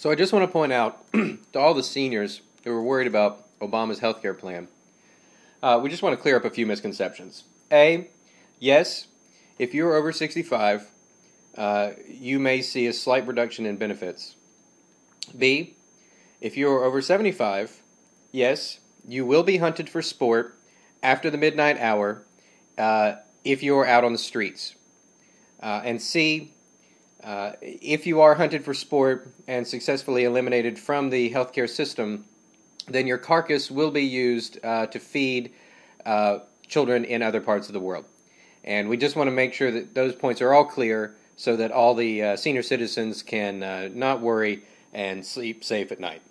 So I just want to point out to all the seniors who are worried about Obama's health care plan, we just want to clear up a few misconceptions. A, yes, if you're over 65, you may see a slight reduction in benefits. B, if you're over 75, yes, you will be hunted for sport after the midnight hour if you're out on the streets. And C, if you are hunted for sport and successfully eliminated from the healthcare system, then your carcass will be used to feed children in other parts of the world. And we just want to make sure that those points are all clear so that all the senior citizens can not worry and sleep safe at night.